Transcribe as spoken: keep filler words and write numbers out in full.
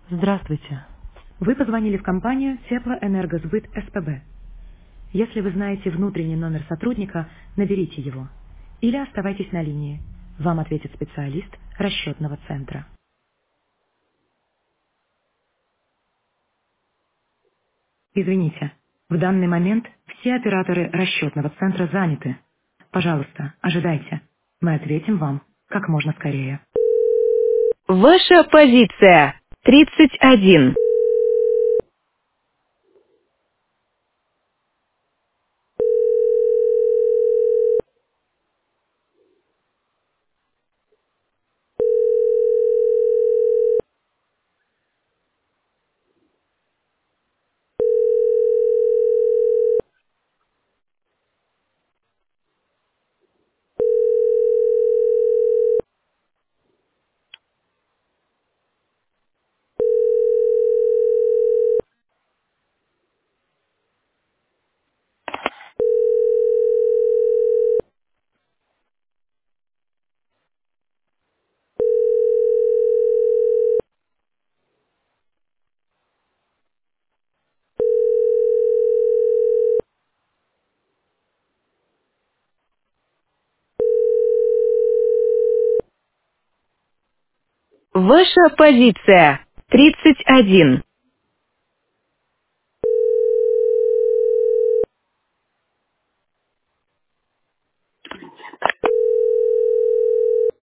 Здравствуйте. Вы позвонили в компанию Теплоэнергосбыт СПБ. Если вы знаете внутренний номер сотрудника, наберите его. Или оставайтесь на линии. Вам ответит специалист расчетного центра. Извините, в данный момент все операторы расчетного центра заняты. Пожалуйста, ожидайте. Мы ответим вам как можно скорее. Ваша позиция тридцать один. Ваша позиция тридцать один.